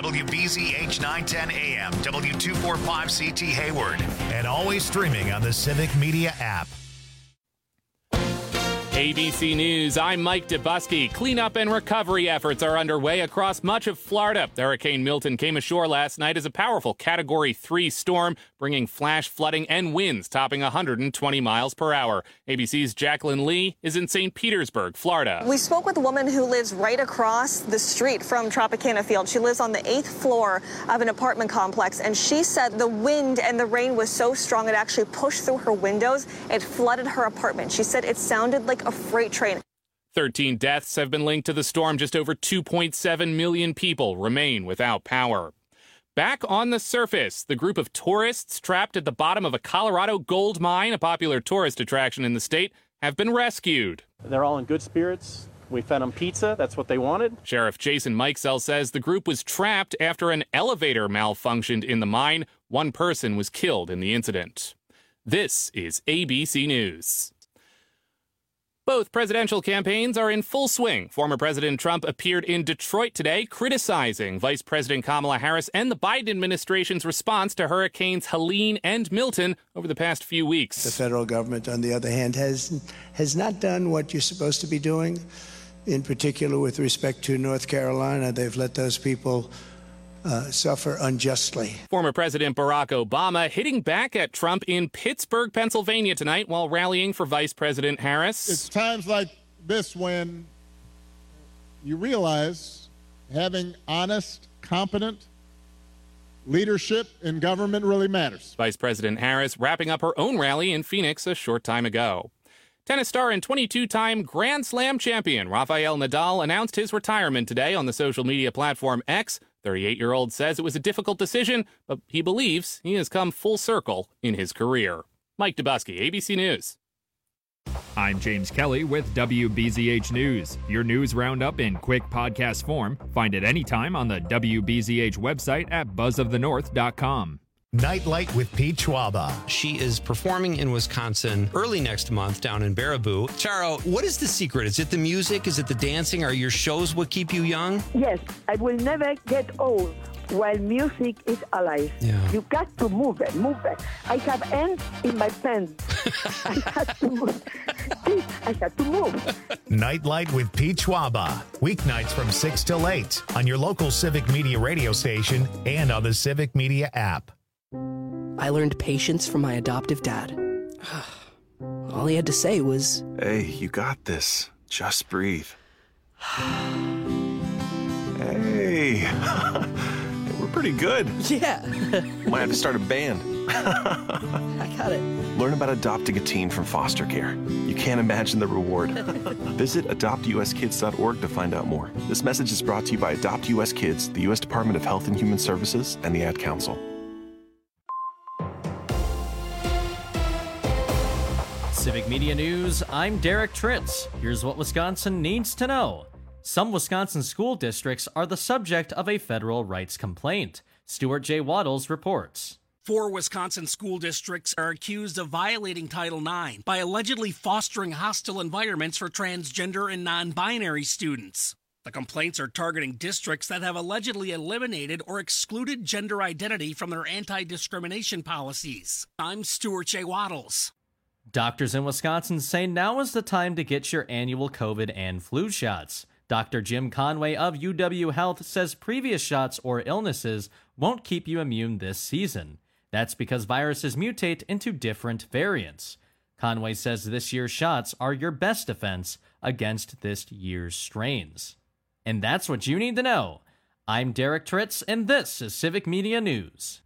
WBZH 910 AM, W245CT Hayward, and always streaming on the Civic Media app. ABC News, I'm Mike Dubusky. Cleanup and recovery efforts are underway across much of Florida. Hurricane Milton came ashore last night as a powerful Category 3 storm, bringing flash flooding and winds topping 120 miles per hour. ABC's Jacqueline Lee is in St. Petersburg, Florida. We spoke with a woman who lives right across the street from Tropicana Field. She lives on the 8th floor of an apartment complex, and she said the wind and the rain was so strong it actually pushed through her windows. It flooded her apartment. She said it sounded like a freight train. 13 deaths have been linked to the storm. Just over 2.7 million people remain without power. Back on the surface, the group of tourists trapped at the bottom of a Colorado gold mine, a popular tourist attraction in the state, have been rescued. They're all in good spirits. We fed them pizza. That's what they wanted. Sheriff Jason Mikesell says the group was trapped after an elevator malfunctioned in the mine. One person was killed in the incident. This is ABC News. Both presidential campaigns are in full swing. Former President Trump appeared in Detroit today, criticizing Vice President Kamala Harris and the Biden administration's response to Hurricanes Helene and Milton over the past few weeks. The federal government, on the other hand, has not done what you're supposed to be doing. In particular, with respect to North Carolina, they've let those people suffer unjustly. Former President Barack Obama hitting back at Trump in Pittsburgh, Pennsylvania tonight while rallying for Vice President Harris. It's times like this when you realize having honest, competent leadership in government really matters. Vice President Harris wrapping up her own rally in Phoenix a short time ago. Tennis star and 22-time Grand Slam champion Rafael Nadal announced his retirement today on the social media platform X. 38-year-old says it was a difficult decision, but he believes he has come full circle in his career. Mike Dubusky, ABC News. I'm James Kelly with WBZH News. Your news roundup in quick podcast form. Find it anytime on the WBZH website at buzzofthenorth.com. Nightlight with Pete Schwaba. She is performing in Wisconsin early next month down in Baraboo. Charo, what is the secret? Is it the music? Is it the dancing? Are your shows what keep you young? Yes, I will never get old while music is alive. Yeah. You got to move it. I have ants in my pants. I had to move. I had to move. Nightlight with Pete Schwaba. Weeknights from 6 till 8 on your local Civic Media radio station and on the Civic Media app. I learned patience from my adoptive dad. All he had to say was, "Hey, you got this. Just breathe." Hey, we're pretty good. Yeah. Might have to start a band. I got it. Learn about adopting a teen from foster care. You can't imagine the reward. Visit adoptuskids.org to find out more. This message is brought to you by Adopt US Kids, the U.S. Department of Health and Human Services, and the Ad Council. Civic Media News, I'm Derek Tritz. Here's what Wisconsin needs to know. Some Wisconsin school districts are the subject of a federal rights complaint. Stuart J. Waddles reports. 4 Wisconsin school districts are accused of violating Title IX by allegedly fostering hostile environments for transgender and non-binary students. The complaints are targeting districts that have allegedly eliminated or excluded gender identity from their anti-discrimination policies. I'm Stuart J. Waddles. Doctors in Wisconsin say now is the time to get your annual COVID and flu shots. Dr. Jim Conway of UW Health says previous shots or illnesses won't keep you immune this season. That's because viruses mutate into different variants. Conway says this year's shots are your best defense against this year's strains. And that's what you need to know. I'm Derek Tritz, and this is Civic Media News.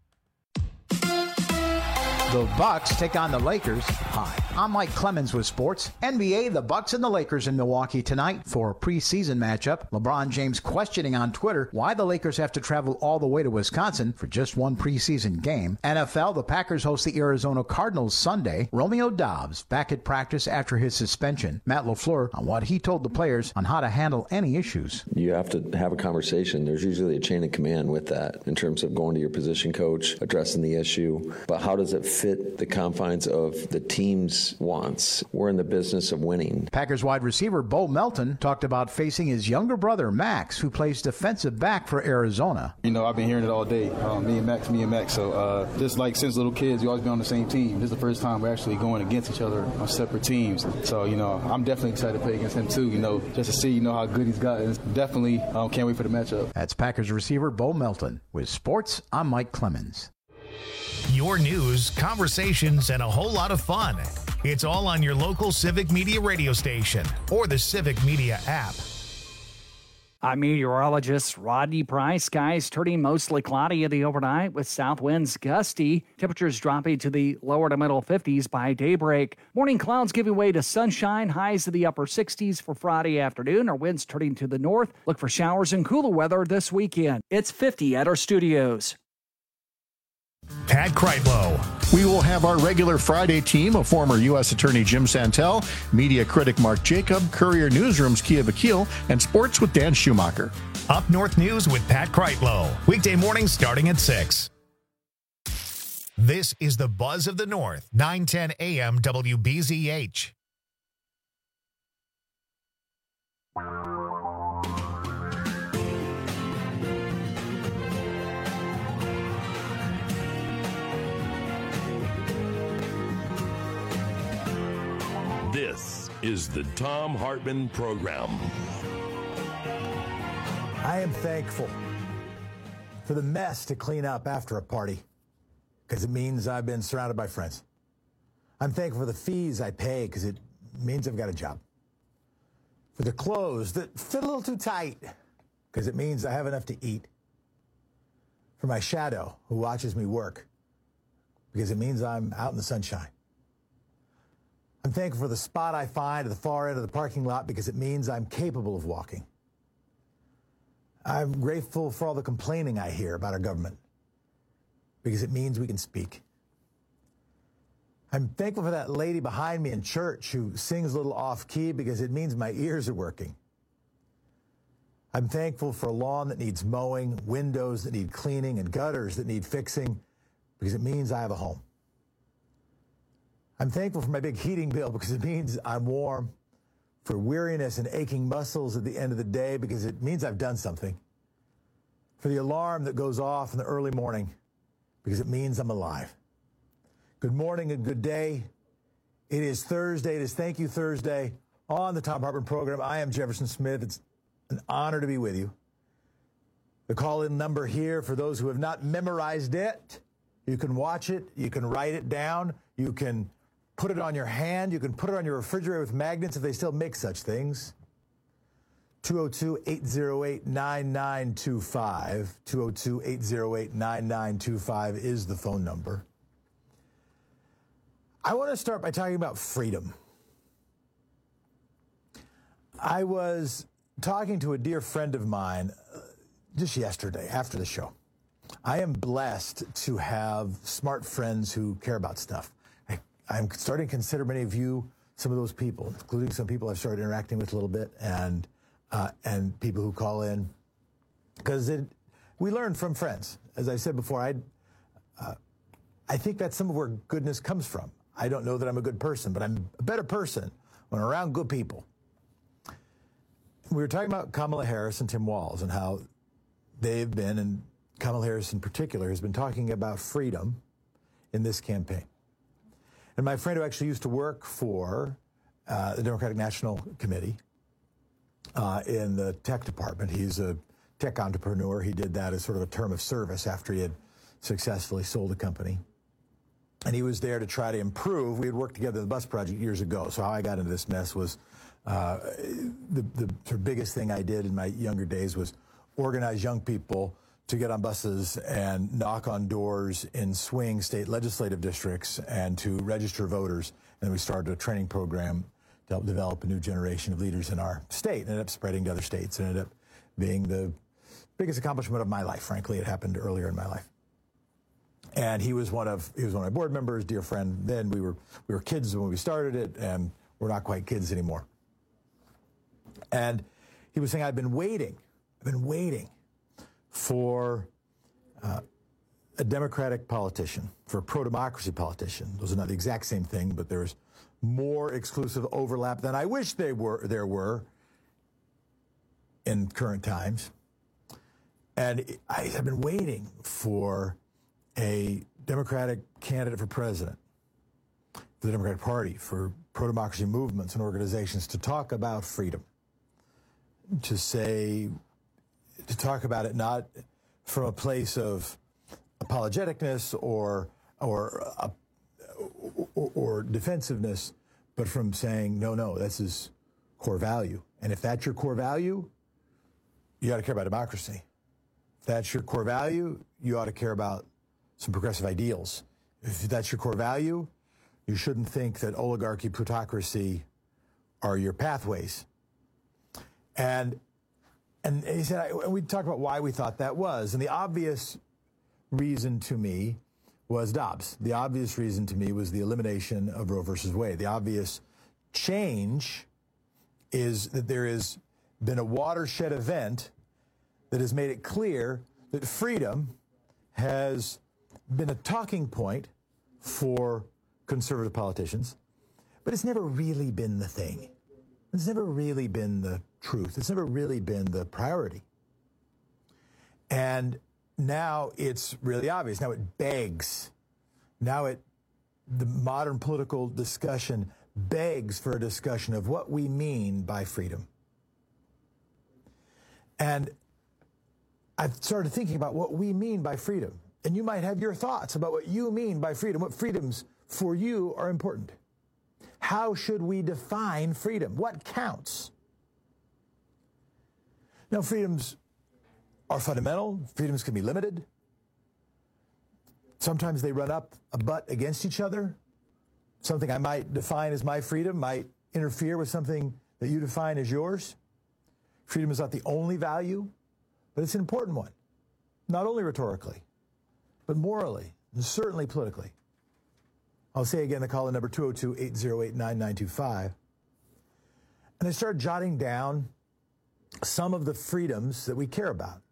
The Bucks take on the Lakers. Hi, I'm Mike Clemens with sports. NBA, the Bucks and the Lakers in Milwaukee tonight for a preseason matchup. LeBron James questioning on Twitter why the Lakers have to travel all the way to Wisconsin for just one preseason game. NFL, the Packers host the Arizona Cardinals Sunday. Romeo Dobbs back at practice after his suspension. Matt LaFleur on what he told the players on how to handle any issues. You have to have a conversation. There's usually a chain of command with that in terms of going to your position coach, addressing the issue. But how does it fit the confines of the team's business wants. We're in the business of winning. Packers wide receiver Bo Melton talked about facing his younger brother, Max, who plays defensive back for Arizona. You know, I've been hearing it all day, me and Max. So just like since little kids, we always been on the same team. This is the first time we're actually going against each other on separate teams. So, you know, I'm definitely excited to play against him too, you know, just to see, you know, how good he's gotten. Definitely can't wait for the matchup. That's Packers receiver Bo Melton. With sports, I'm Mike Clemens. Your news, conversations, and a whole lot of fun. It's all on your local Civic Media radio station or the Civic Media app. I'm meteorologist Rodney Price. Skies turning mostly cloudy in the overnight with south winds gusty. Temperatures dropping to the lower to middle 50s by daybreak. Morning clouds giving way to sunshine. Highs in the upper 60s for Friday afternoon. Our winds turning to the north. Look for showers and cooler weather this weekend. It's 50 at our studios. Pat Kreitlow. We will have our regular Friday team of former U.S. Attorney Jim Santel, media critic Mark Jacob, Courier Newsroom's Kia Vakil, and sports with Dan Schumacher. Up North News with Pat Kreitlow. Weekday mornings starting at 6. This is the Buzz of the North, 910 a.m. WBZH. This is the Thom Hartmann Program. I am thankful for the mess to clean up after a party because it means I've been surrounded by friends. I'm thankful for the fees I pay because it means I've got a job. For the clothes that fit a little too tight because it means I have enough to eat. For my shadow who watches me work because it means I'm out in the sunshine. I'm thankful for the spot I find at the far end of the parking lot because it means I'm capable of walking. I'm grateful for all the complaining I hear about our government because it means we can speak. I'm thankful for that lady behind me in church who sings a little off-key because it means my ears are working. I'm thankful for a lawn that needs mowing, windows that need cleaning, and gutters that need fixing because it means I have a home. I'm thankful for my big heating bill because it means I'm warm, for weariness and aching muscles at the end of the day because it means I've done something, for the alarm that goes off in the early morning because it means I'm alive. Good morning and good day. It is Thursday. It is Thank You Thursday on the Thom Hartmann Program. I am Jefferson Smith. It's an honor to be with you. The call-in number here for those who have not memorized it, you can watch it, you can write it down, you can put it on your hand. You can put it on your refrigerator with magnets if they still make such things. 202-808-9925. 202-808-9925 is the phone number. I want to start by talking about freedom. I was talking to a dear friend of mine just yesterday after the show. I am blessed to have smart friends who care about stuff. I'm starting to consider many of you some of those people, including some people I've started interacting with a little bit, and people who call in, because we learn from friends. As I said before, I think that's some of where goodness comes from. I don't know that I'm a good person, but I'm a better person when I'm around good people. We were talking about Kamala Harris and Tim Walz and how they've been, and Kamala Harris in particular, has been talking about freedom in this campaign. And my friend who actually used to work for the Democratic National Committee in the tech department, he's a tech entrepreneur. He did that as sort of a term of service after he had successfully sold a company. And he was there to try to improve. We had worked together in the bus project years ago. So how I got into this mess was the sort of biggest thing I did in my younger days was organize young people to get on buses and knock on doors in swing state legislative districts and to register voters. And then we started a training program to help develop a new generation of leaders in our state. And ended up spreading to other states. It ended up being the biggest accomplishment of my life. Frankly, it happened earlier in my life. And he was one of my board members, dear friend. Then we were kids when we started it, and we're not quite kids anymore. And he was saying, I've been waiting for a Democratic politician, for a pro-democracy politician, those are not the exact same thing, but there's more exclusive overlap than I wish there were in current times. And I have been waiting for a Democratic candidate for president, for the Democratic Party, for pro-democracy movements and organizations to talk about freedom, to talk about it not from a place of apologeticness or defensiveness, but from saying, no, this is core value. And if that's your core value, you ought to care about democracy. If that's your core value, you ought to care about some progressive ideals. If that's your core value, you shouldn't think that oligarchy, plutocracy are your pathways. And he said, we talked about why we thought that was. And the obvious reason to me was Dobbs. The obvious reason to me was the elimination of Roe versus Wade. The obvious change is that there has been a watershed event that has made it clear that freedom has been a talking point for conservative politicians, but it's never really been the thing. It's never really been the truth. It's never really been the priority. And now it's really obvious. Now it begs. The modern political discussion begs for a discussion of what we mean by freedom. And I've started thinking about what we mean by freedom. And you might have your thoughts about what you mean by freedom, what freedoms for you are important. How should we define freedom? What counts? Now, freedoms are fundamental. Freedoms can be limited. Sometimes they run up a butt against each other. Something I might define as my freedom might interfere with something that you define as yours. Freedom is not the only value, but it's an important one, not only rhetorically, but morally, and certainly politically. I'll say again, the call-in number 202-808-9925. And I started jotting down some of the freedoms that we care about.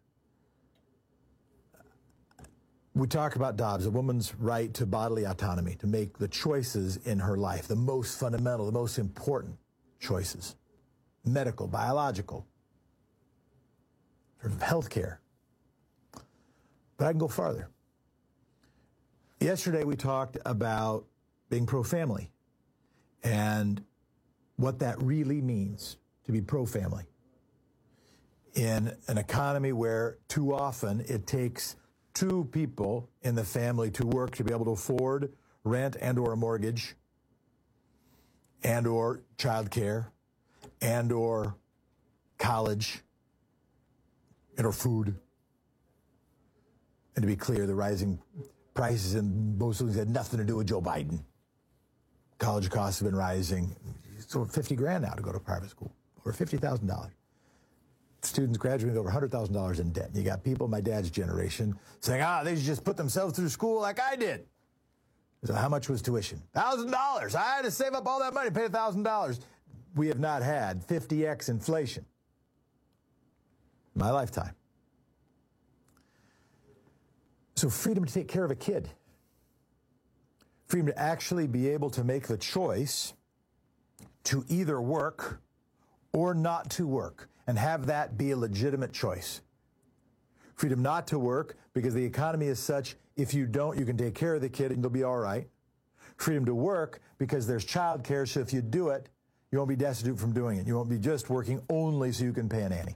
We talk about Dobbs, a woman's right to bodily autonomy, to make the choices in her life, the most fundamental, the most important choices, medical, biological, sort of healthcare. But I can go farther. Yesterday we talked about being pro-family and what that really means to be pro-family in an economy where too often it takes two people in the family to work to be able to afford rent and or a mortgage and or childcare and or college and or food. And to be clear, the rising prices in most of these had nothing to do with Joe Biden. College costs have been rising. It's over $50,000 now to go to private school, over $50,000. Students graduating with over $100,000 in debt. You got people my dad's generation saying, they should just put themselves through school like I did. So how much was tuition? $1,000. I had to save up all that money to pay $1,000. We have not had 50x inflation in my lifetime. So freedom to take care of a kid. Freedom to actually be able to make the choice to either work or not to work and have that be a legitimate choice. Freedom not to work because the economy is such, if you don't, you can take care of the kid and you'll be all right. Freedom to work because there's child care, so if you do it, you won't be destitute from doing it. You won't be just working only so you can pay a nanny.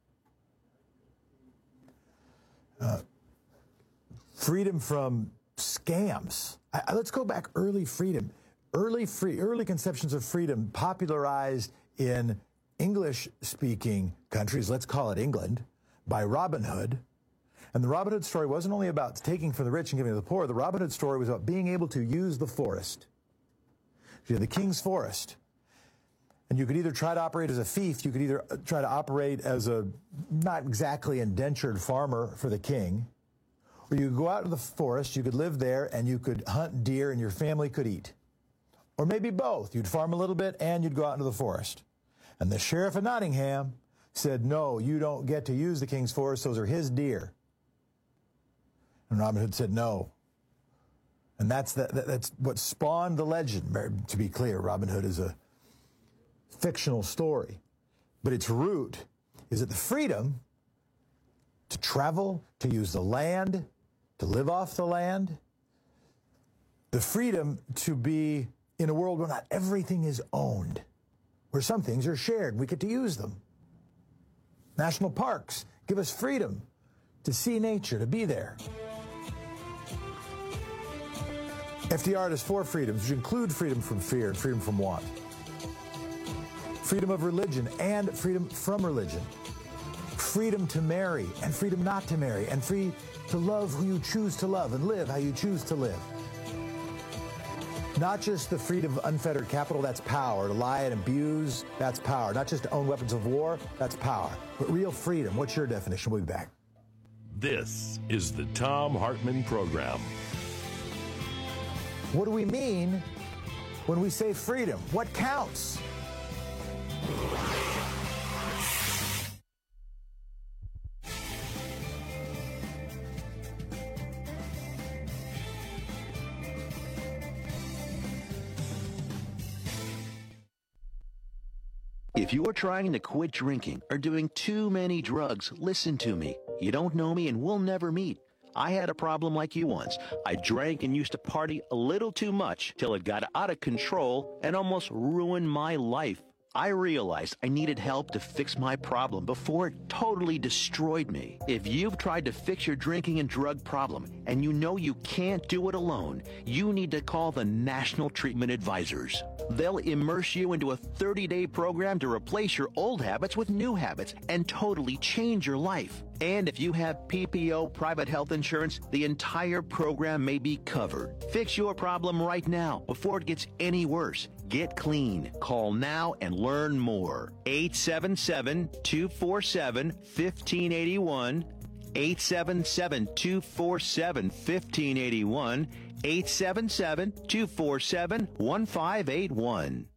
Freedom from scams. Let's go back. Early freedom. Early conceptions of freedom popularized in English-speaking countries, let's call it England, by Robin Hood. And the Robin Hood story wasn't only about taking from the rich and giving to the poor. The Robin Hood story was about being able to use the forest. You had the king's forest. And you could either try to operate as a fief, you could either try to operate as a not exactly indentured farmer for the king, or you could go out to the forest, you could live there, and you could hunt deer and your family could eat. Or maybe both. You'd farm a little bit and you'd go out into the forest. And the sheriff of Nottingham said, no, you don't get to use the king's forest. Those are his deer. And And Robin Hood said no. And that's what spawned the legend. To be clear, Robin Hood is a fictional story, but its root is that the freedom to travel, to use the land, to live off the land, the freedom to be in a world where not everything is owned, where some things are shared. We get to use them. National parks give us freedom to see nature, to be there. FDR has 4 freedoms, which include freedom from fear and freedom from want. Freedom of religion and freedom from religion. Freedom to marry and freedom not to marry, and free to love who you choose to love and live how you choose to live. Not just the freedom of unfettered capital, that's power. To lie and abuse, that's power. Not just to own weapons of war, that's power. But real freedom, what's your definition? We'll be back. This is the Thom Hartmann Program. What do we mean when we say freedom? What counts? If you are trying to quit drinking or doing too many drugs, listen to me. You don't know me and we'll never meet. I had a problem like you once. I drank and used to party a little too much till it got out of control and almost ruined my life. I realized I needed help to fix my problem before it totally destroyed me. If you've tried to fix your drinking and drug problem and you know you can't do it alone, you need to call the National Treatment Advisors. They'll immerse you into a 30-day program to replace your old habits with new habits and totally change your life. And if you have PPO private health insurance, the entire program may be covered. Fix your problem right now before it gets any worse. Get clean. Call now and learn more. 877-247-1581. 877-247-1581. 877-247-1581.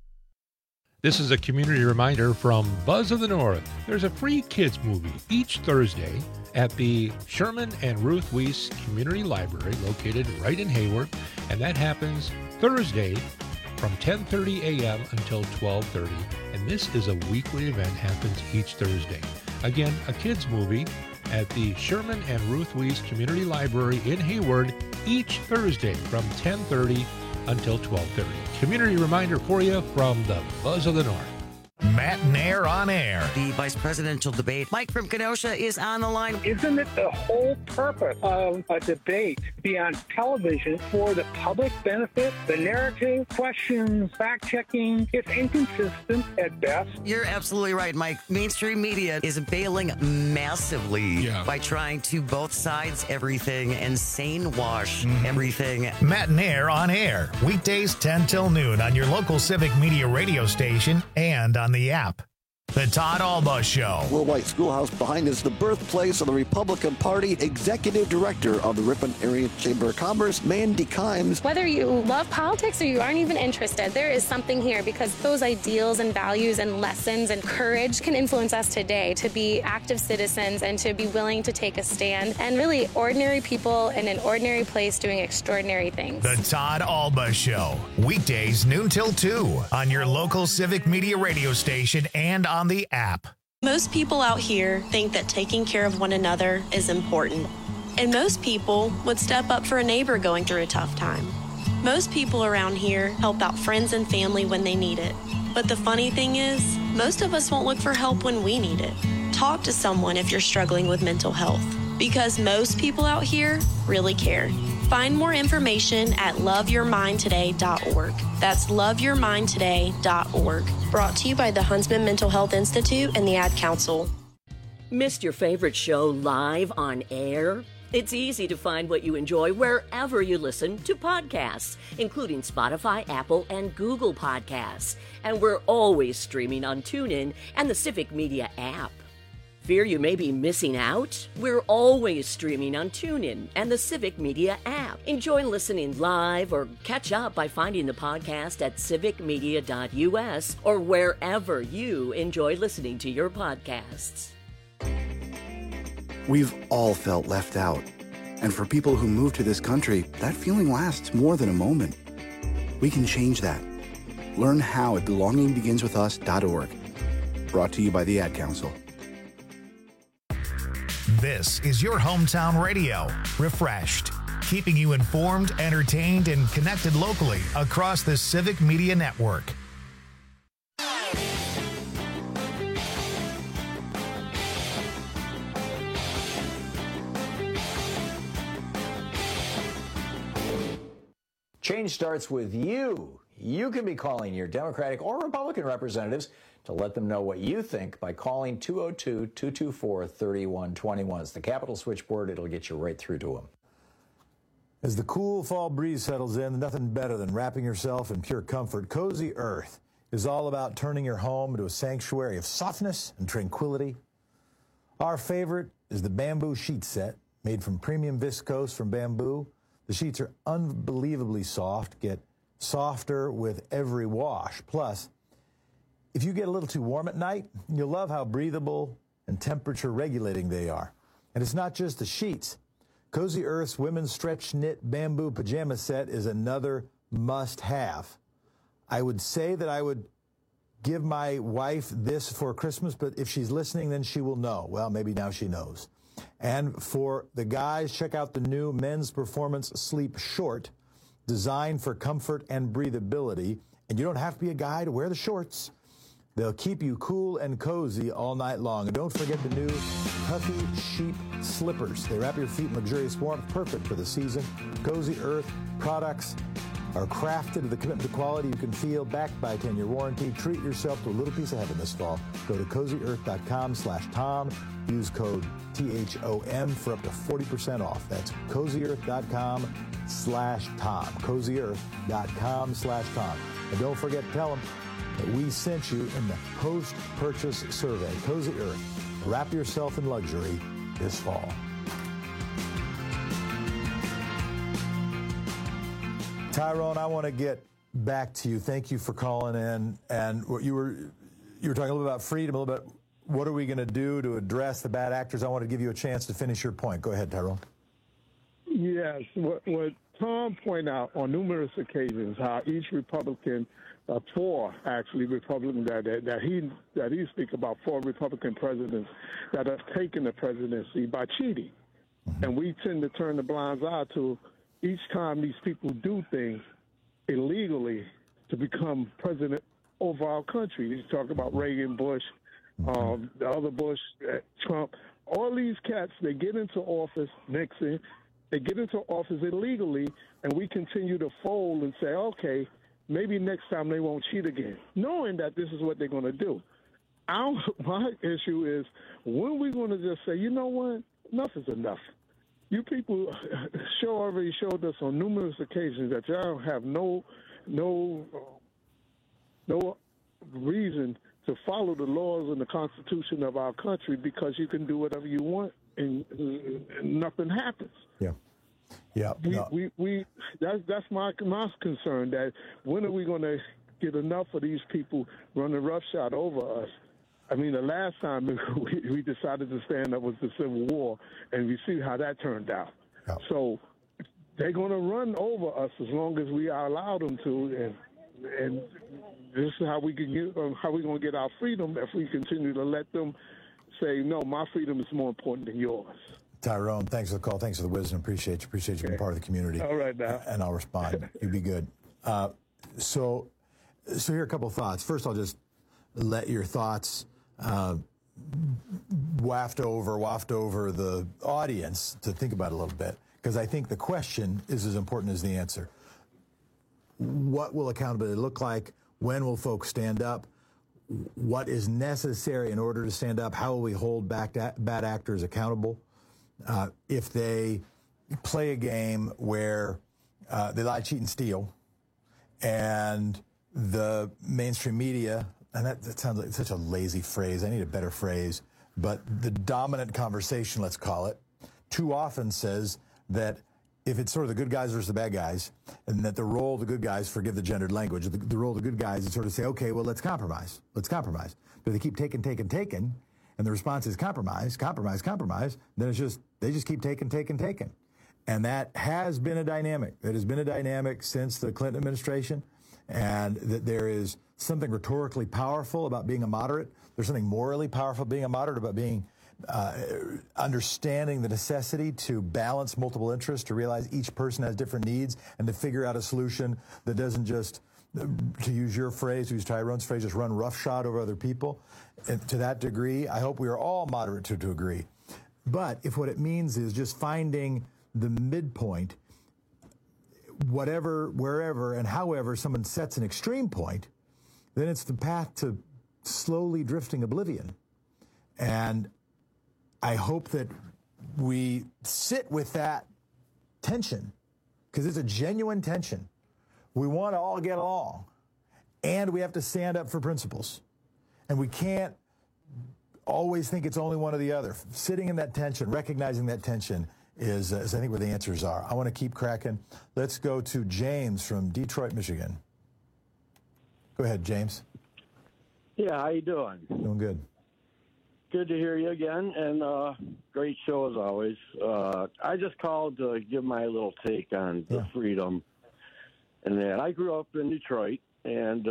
This is a community reminder from Buzz of the North. There's a free kids movie each Thursday at the Sherman and Ruth Weiss Community Library located right in Hayward, and that happens Thursday from 10:30 a.m. until 12:30, and this is a weekly event, happens each Thursday. Again, a kids movie at the Sherman and Ruth Weiss Community Library in Hayward each Thursday from 10:30 until 12:30. Community reminder for you from the Buzz of the North. Matt Nair on air. The vice presidential debate. Mike from Kenosha is on the line. Isn't it the whole purpose of a debate to be on television for the public benefit? The narrative, questions, fact-checking, it's inconsistent at best. You're absolutely right, Mike. Mainstream media is bailing massively by trying to both sides everything and sane wash everything. Matt Nair on air. Weekdays 10 till noon on your local Civic Media radio station and on the app. The Todd Alba Show. Will White Schoolhouse behind is the birthplace of the Republican Party. Executive Director of the Ripon Area Chamber of Commerce, Mandy Kimes. Whether you love politics or you aren't even interested, there is something here because those ideals and values and lessons and courage can influence us today to be active citizens and to be willing to take a stand and really ordinary people in an ordinary place doing extraordinary things. The Todd Alba Show. Weekdays noon till 2 on your local Civic Media radio station and on the app. Most people out here think that taking care of one another is important. And most people would step up for a neighbor going through a tough time. Most people around here help out friends and family when they need it. But the funny thing is, most of us won't look for help when we need it. Talk to someone if you're struggling with mental health, because most people out here really care. Find more information at loveyourmindtoday.org. That's loveyourmindtoday.org. Brought to you by the Huntsman Mental Health Institute and the Ad Council. Missed your favorite show live on air? It's easy to find what you enjoy wherever you listen to podcasts, including Spotify, Apple, and Google Podcasts. And we're always streaming on TuneIn and the Civic Media app. Fear you may be missing out? We're always streaming on TuneIn and the Civic Media app. Enjoy listening live or catch up by finding the podcast at civicmedia.us or wherever you enjoy listening to your podcasts. We've all felt left out. And for people who move to this country, that feeling lasts more than a moment. We can change that. Learn how at belongingbeginswithus.org. Brought to you by the Ad Council. This is your hometown radio, Refreshed, keeping you informed, entertained, and connected locally across the Civic Media Network. Change starts with you. You can be calling your Democratic or Republican representatives to let them know what you think by calling 202-224-3121. It's the Capitol switchboard. It'll get you right through to them. As the cool fall breeze settles in, nothing better than wrapping yourself in pure comfort. Cozy Earth is all about turning your home into a sanctuary of softness and tranquility. Our favorite is the bamboo sheet set, made from premium viscose from bamboo. The sheets are unbelievably soft, get softer with every wash. Plus, if you get a little too warm at night, you'll love how breathable and temperature regulating they are. And it's not just the sheets. Cozy Earth's women's stretch knit bamboo pajama set is another must-have. I would say that I would give my wife this for Christmas, but if she's listening, then she will know. Well, maybe now she knows. And for the guys, check out the new Men's Performance Sleep Short, designed for comfort and breathability. And you don't have to be a guy to wear the shorts. They'll keep you cool and cozy all night long. And don't forget the new Puffy Sheep Slippers. They wrap your feet in luxurious warmth, perfect for the season. Cozy Earth products are crafted with a commitment to quality you can feel, backed by a 10-year warranty. Treat yourself to a little piece of heaven this fall. Go to CozyEarth.com/Tom. Use code THOM for up to 40% off. That's CozyEarth.com/Tom. CozyEarth.com/Tom. And don't forget to tell them that we sent you in the post-purchase survey. Cozy Earth. Wrap yourself in luxury this fall. Tyrone, I want to get back to you. Thank you for calling in. And what you were talking a little bit about freedom, a little bit. What are we going to do to address the bad actors? I want to give you a chance to finish your point. Go ahead, Tyrone. Yes, what Tom pointed out on numerous occasions, how each Republican, four actually Republicans that he speak about, four Republican presidents that have taken the presidency by cheating, and we tend to turn the blind eye to each time these people do things illegally to become president over our country. You talk about Reagan, Bush, the other Bush, Trump. All these cats, they get into office, Nixon, they get into office illegally, and we continue to fold and say, okay, maybe next time they won't cheat again, knowing that this is what they're going to do. My issue is, when are we going to just say, you know what, enough is enough? You people already showed us on numerous occasions that y'all have no reason to follow the laws and the Constitution of our country, because you can do whatever you want and nothing happens. Yeah. That's my concern. That when are we going to get enough of these people running roughshod over us? I mean, the last time we decided to stand up was the Civil War, and we see how that turned out. Yeah. So they're going to run over us as long as we allow them to, and this is how we can get, how we going to get our freedom if we continue to let them say, no, my freedom is more important than yours. Tyrone, thanks for the call. Thanks for the wisdom. Appreciate you being part of the community. All right, now. And I'll respond. You be good. So here are a couple of thoughts. First, I'll just let your thoughts waft over the audience to think about it a little bit, because I think the question is as important as the answer. What will accountability look like? When will folks stand up? What is necessary in order to stand up? How will we hold bad actors accountable? If they play a game where they lie, cheat, and steal, and the mainstream media, and that sounds like such a lazy phrase. I need a better phrase. But the dominant conversation, let's call it, too often says that if it's sort of the good guys versus the bad guys, and that the role of the good guys, forgive the gendered language, the role of the good guys is sort of say, okay, well, let's compromise. But they keep taking, and the response is compromise, then they just keep taking. And that has been a dynamic. It has been a dynamic since the Clinton administration, and that there is something rhetorically powerful about being a moderate. There's something morally powerful about being a moderate, about being understanding the necessity to balance multiple interests, to realize each person has different needs, and to figure out a solution that doesn't just, to use your phrase, to use Tyrone's phrase, just run roughshod over other people. And to that degree, I hope we are all moderate to a degree. But if what it means is just finding the midpoint, whatever, wherever, and however someone sets an extreme point, then it's the path to slowly drifting oblivion. And I hope that we sit with that tension, because it's a genuine tension. We want to all get along, and we have to stand up for principles. And we can't always think it's only one or the other. Sitting in that tension, recognizing that tension is I think where the answers are. I want to keep cracking. Let's go to James from Detroit, Michigan. Go ahead, James. Yeah, how you doing? Doing good. Good to hear you again, and great show as always. I just called to give my little take on the freedom. And that I grew up in Detroit, and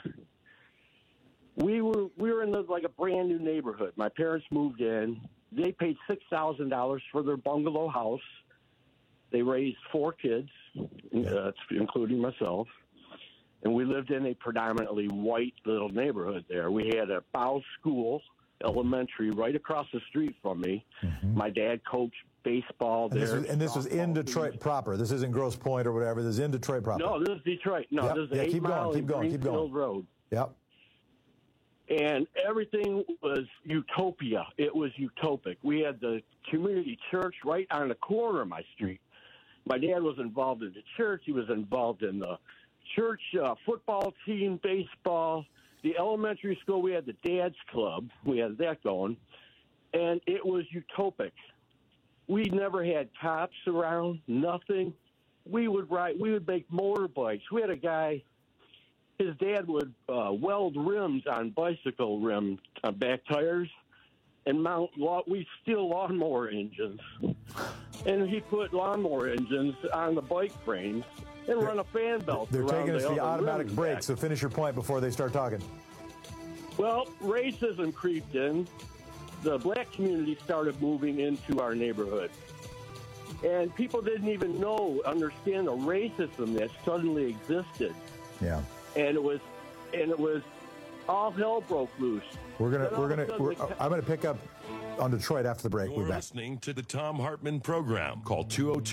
we were in like a brand new neighborhood. My parents moved in. They paid $6,000 for their bungalow house. They raised 4 kids, including myself. And we lived in a predominantly white little neighborhood there. We had a Bow School Elementary right across the street from me. Mm-hmm. My dad coached baseball there. And this was in Detroit proper. This isn't Grosse Pointe or whatever. This is in Detroit proper. No, this is Detroit. No, this is 8 Mile Greenfield Road. Yep. And everything was utopia. It was utopic. We had the community church right on the corner of my street. My dad was involved in the church. He was involved in the church football team, baseball. The elementary school, we had the Dad's Club. We had that going. And it was utopic. We never had cops around, nothing. We would make motorbikes. We had a guy, his dad would weld rims on bicycle rim back tires and we'd steal lawnmower engines. And he put lawnmower engines on the bike frames and run a fan belt. They're taking us to the automatic brakes, so finish your point before they start talking. Well, racism creeped in. The black community started moving into our neighborhood. And people didn't even understand the racism that suddenly existed. Yeah. And it was all hell broke loose. I'm gonna pick up on Detroit after the break. You're listening to the Thom Hartmann program. Call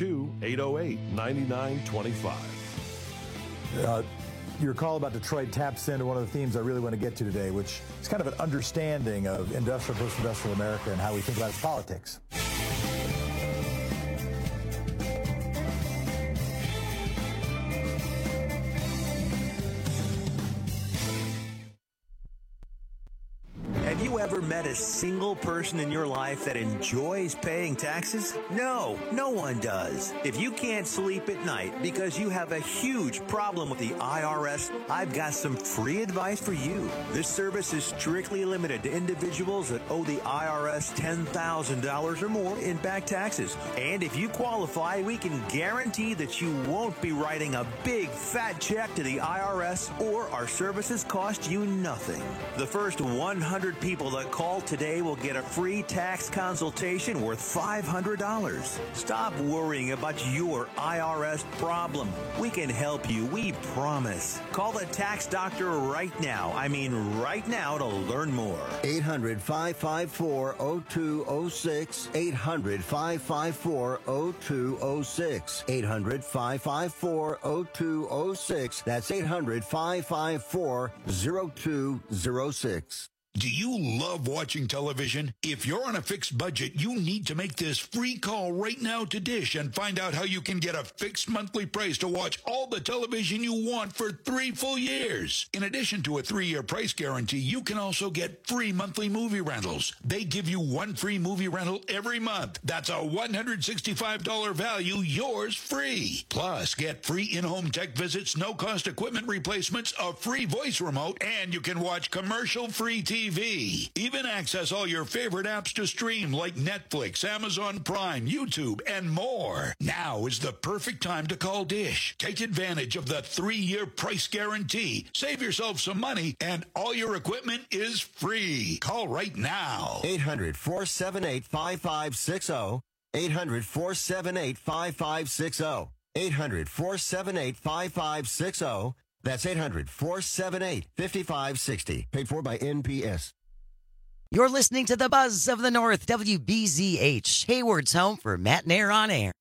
202-808-9925. Your call about Detroit taps into one of the themes I really want to get to today, which is kind of an understanding of industrial, post-industrial America and how we think about its politics. Have you ever met a single person in your life that enjoys paying taxes? No, no one does. If you can't sleep at night because you have a huge problem with the IRS, I've got some free advice for you. This service is strictly limited to individuals that owe the IRS $10,000 or more in back taxes. And if you qualify, we can guarantee that you won't be writing a big fat check to the IRS, or our services cost you nothing. The first 100 people that call today will get a free tax consultation worth $500. Stop worrying about your IRS problem. We can help you, we promise. Call the tax doctor right now. I mean right now, to learn more. 800-554-0206. 800-554-0206. 800-554-0206. That's 800-554-0206. Do you love watching television? If you're on a fixed budget, you need to make this free call right now to Dish and find out how you can get a fixed monthly price to watch all the television you want for 3 full years. In addition to a 3-year price guarantee, you can also get free monthly movie rentals. They give you 1 free movie rental every month. That's a $165 value, yours free. Plus, get free in-home tech visits, no-cost equipment replacements, a free voice remote, and you can watch commercial-free TV TV. Even access all your favorite apps to stream like Netflix, Amazon Prime, YouTube, and more. Now is the perfect time to call Dish. Take advantage of the 3-year price guarantee. Save yourself some money, and all your equipment is free. Call right now. 800-478-5560. 800-478-5560. 800-478-5560. That's 800-478-5560. Paid for by NPS. You're listening to the Buzz of the North, WBZH, Hayward's home for Matt Nair on air.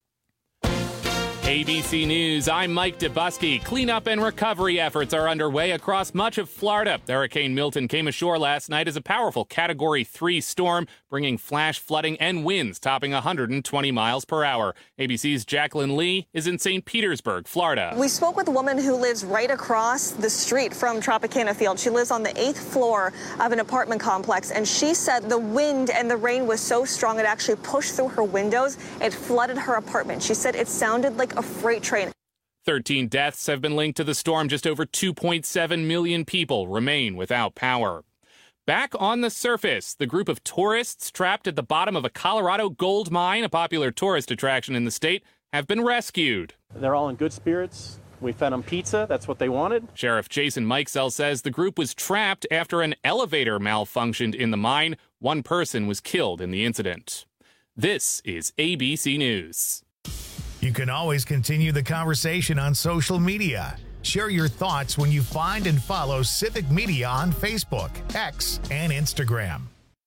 ABC News, I'm Mike Dubusky. Cleanup and recovery efforts are underway across much of Florida. Hurricane Milton came ashore last night as a powerful Category 3 storm, bringing flash flooding and winds topping 120 miles per hour. ABC's Jacqueline Lee is in St. Petersburg, Florida. We spoke with a woman who lives right across the street from Tropicana Field. She lives on the 8th floor of an apartment complex, and she said the wind and the rain was so strong it actually pushed through her windows. It flooded her apartment. She said it sounded like a freight train. 13 deaths have been linked to the storm. Just over 2.7 million people remain without power. Back on the surface, the group of tourists trapped at the bottom of a Colorado gold mine, a popular tourist attraction in the state, have been rescued. They're all in good spirits. We fed them pizza. That's what they wanted. Sheriff Jason Mikesell says the group was trapped after an elevator malfunctioned in the mine. One person was killed in the incident. This is ABC News. You can always continue the conversation on social media. Share your thoughts when you find and follow Civic Media on Facebook, X, and Instagram.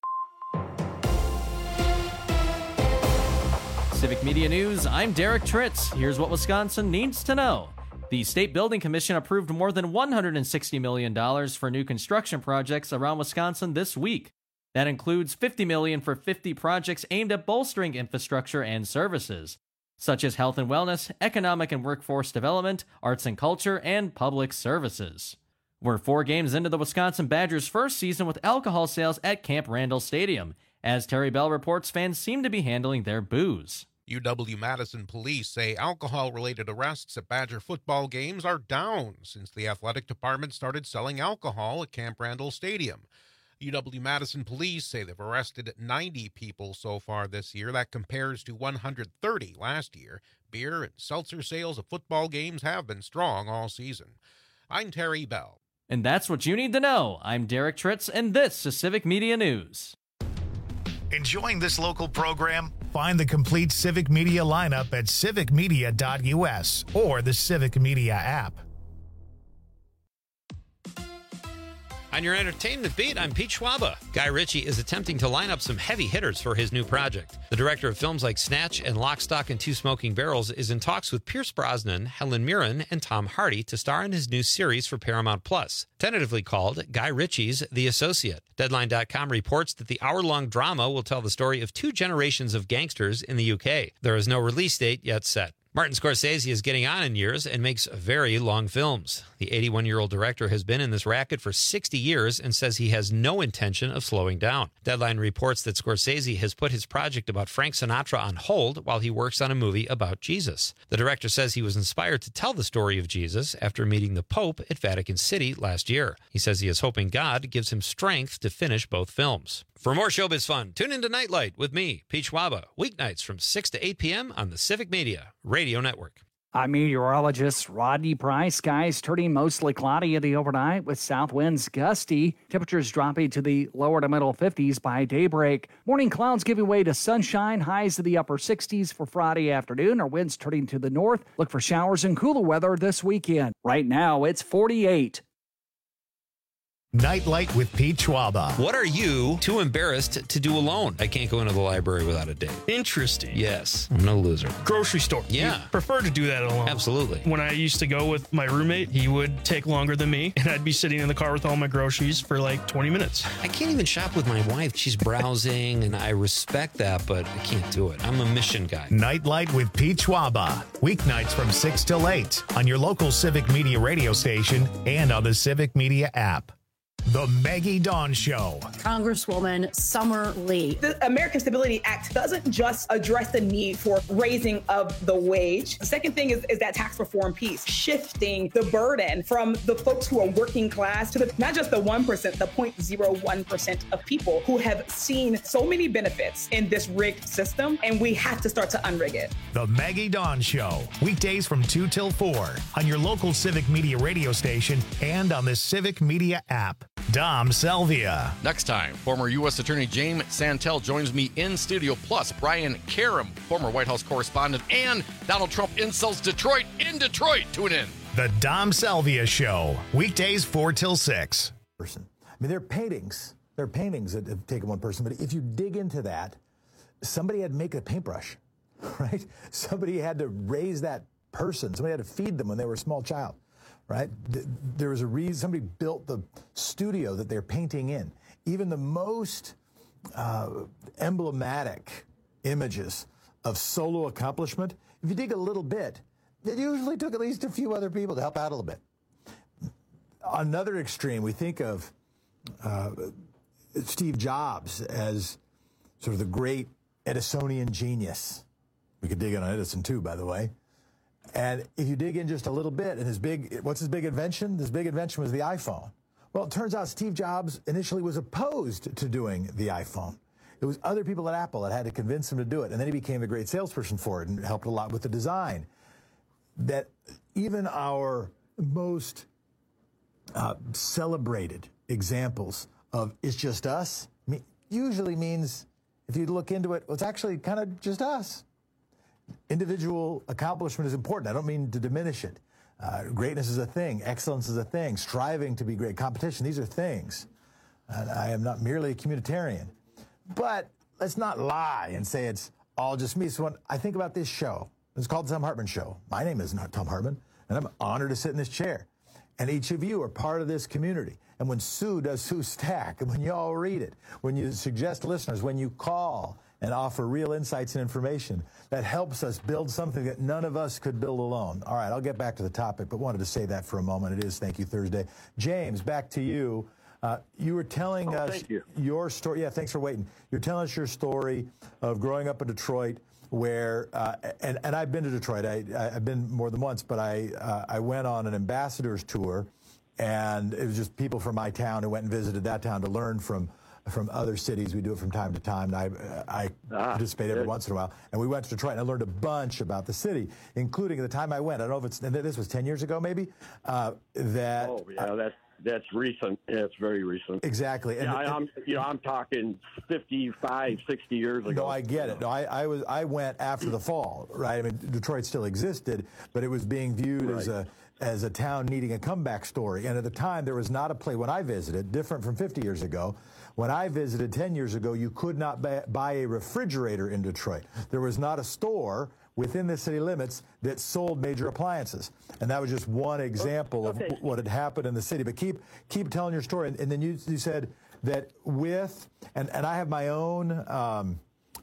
Civic Media News, I'm Derek Tritz. Here's what Wisconsin needs to know. The State Building Commission approved more than $160 million for new construction projects around Wisconsin this week. That includes $50 million for 50 projects aimed at bolstering infrastructure and services, such as health and wellness, economic and workforce development, arts and culture, and public services. We're 4 games into the Wisconsin Badgers' first season with alcohol sales at Camp Randall Stadium. As Terry Bell reports, fans seem to be handling their booze. UW-Madison police say alcohol-related arrests at Badger football games are down since the athletic department started selling alcohol at Camp Randall Stadium. UW-Madison police say they've arrested 90 people so far this year. That compares to 130 last year. Beer and seltzer sales at football games have been strong all season. I'm Terry Bell. And that's what you need to know. I'm Derek Tritz, and this is Civic Media News. Enjoying this local program? Find the complete Civic Media lineup at civicmedia.us or the Civic Media app. On your entertainment beat, I'm Pete Schwaba. Guy Ritchie is attempting to line up some heavy hitters for his new project. The director of films like Snatch and Lock, Stock, and Two Smoking Barrels is in talks with Pierce Brosnan, Helen Mirren, and Tom Hardy to star in his new series for Paramount Plus, tentatively called Guy Ritchie's The Associate. Deadline.com reports that the hour-long drama will tell the story of 2 generations of gangsters in the UK. There is no release date yet set. Martin Scorsese is getting on in years and makes very long films. The 81-year-old director has been in this racket for 60 years and says he has no intention of slowing down. Deadline reports that Scorsese has put his project about Frank Sinatra on hold while he works on a movie about Jesus. The director says he was inspired to tell the story of Jesus after meeting the Pope at Vatican City last year. He says he is hoping God gives him strength to finish both films. For more showbiz fun, tune into Nightlight with me, Pete Schwaba, weeknights from 6 to 8 p.m. on the Civic Media Radio Network. I'm meteorologist Rodney Price. Skies turning mostly cloudy in the overnight with south winds gusty. Temperatures dropping to the lower to middle 50s by daybreak. Morning clouds giving way to sunshine. Highs to the upper 60s for Friday afternoon. Our winds turning to the north. Look for showers and cooler weather this weekend. Right now, it's 48. Nightlight with Pete Schwaba. What are you too embarrassed to do alone? I can't go into the library without a date. Interesting. Yes, I'm no loser. Grocery store. Yeah. You prefer to do that alone. Absolutely. When I used to go with my roommate, he would take longer than me, and I'd be sitting in the car with all my groceries for like 20 minutes. I can't even shop with my wife. She's browsing, and I respect that, but I can't do it. I'm a mission guy. Nightlight with Pete Schwaba. Weeknights from 6 till 8 on your local Civic Media radio station and on the Civic Media app. The Maggie Dawn Show. Congresswoman Summer Lee. The American Stability Act doesn't just address the need for raising of the wage. The second thing is that tax reform piece, shifting the burden from the folks who are working class to not just the 1%, the 0.01% of people who have seen so many benefits in this rigged system, and we have to start to unrig it. The Maggie Dawn Show, weekdays from 2 till 4 on your local Civic Media radio station and on the Civic Media app. Dom Salvia. Next time, former U.S. Attorney James Santel joins me in studio, plus Brian Karam, former White House correspondent, and Donald Trump insults Detroit in Detroit. Tune in. The Dom Salvia Show, weekdays 4 till 6. I mean, they're paintings. They're paintings that have taken one person, but if you dig into that, somebody had to make a paintbrush, right? Somebody had to raise that person. Somebody had to feed them when they were a small child. Right? There was a reason somebody built the studio that they're painting in. Even the most emblematic images of solo accomplishment, if you dig a little bit, it usually took at least a few other people to help out a little bit. On another extreme, we think of Steve Jobs as sort of the great Edisonian genius. We could dig in on Edison too, by the way. And if you dig in just a little bit, and what's his big invention? His big invention was the iPhone. Well, it turns out Steve Jobs initially was opposed to doing the iPhone. It was other people at Apple that had to convince him to do it. And then he became a great salesperson for it and helped a lot with the design. That even our most celebrated examples of it's just us usually means, if you look into it, well, it's actually kind of just us. Individual accomplishment is important. I don't mean to diminish it. Greatness is a thing. Excellence is a thing. Striving to be great. Competition, these are things. And I am not merely a communitarian. But let's not lie and say it's all just me. So when I think about this show, it's called the Thom Hartmann Show. My name is not Thom Hartmann, and I'm honored to sit in this chair. And each of you are part of this community. And when Sue does Sue Stack, and when you all read it, when you suggest listeners, when you call and offer real insights and information, that helps us build something that none of us could build alone. All right, I'll get back to the topic, but wanted to say that for a moment. It is Thank You Thursday. James, back to you. You were telling us your story. Yeah, thanks for waiting. You're telling us your story of growing up in Detroit, where, and I've been to Detroit. I've been more than once, but I went on an ambassador's tour, and it was just people from my town who went and visited that town to learn from other cities. We do it from time to time, and I participate every once in a while. And we went to Detroit, and I learned a bunch about the city, including at the time I went. I don't know if this was 10 years ago, maybe. That's recent. Yeah, it's very recent. Exactly. And I'm talking 55, 60 years ago. No, I get it. No, I went after the fall, right? I mean, Detroit still existed, but it was being viewed as a town needing a comeback story. And at the time, there was not a place, when I visited, different from 50 years ago, when I visited 10 years ago, you could not buy a refrigerator in Detroit. There was not a store within the city limits that sold major appliances. And that was just one example of what had happened in the city. But keep telling your story. And then you said that and I have my own,